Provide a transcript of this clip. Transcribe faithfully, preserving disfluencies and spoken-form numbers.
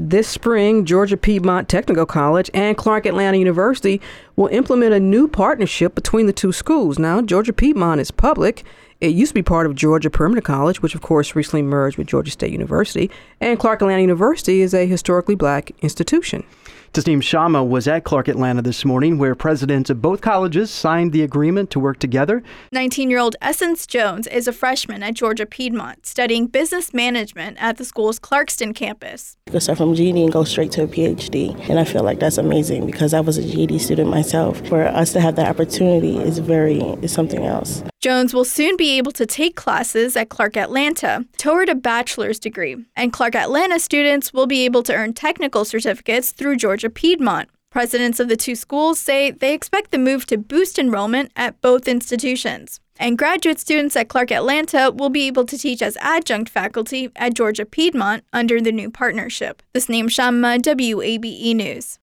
This spring, Georgia Piedmont Technical College and Clark Atlanta University will implement a new partnership between the two schools. Now, Georgia Piedmont is public. It used to be part of Georgia Perimeter College, which of course recently merged with Georgia State University. And Clark Atlanta University is a historically black institution. Tasneem Shamma was at Clark Atlanta this morning, where presidents of both colleges signed the agreement to work together. nineteen-year-old Essence Jones is a freshman at Georgia Piedmont, studying business management at the school's Clarkston campus. You can start from G E D and go straight to a P H D, and I feel like that's amazing because I was a G E D student myself. For us to have that opportunity is very is something else. Jones will soon be able to take classes at Clark Atlanta toward a bachelor's degree, and Clark Atlanta students will be able to earn technical certificates through Georgia Piedmont. Presidents of the two schools say they expect the move to boost enrollment at both institutions. And graduate students at Clark Atlanta will be able to teach as adjunct faculty at Georgia Piedmont under the new partnership. Tasneem Shamma, W A B E News.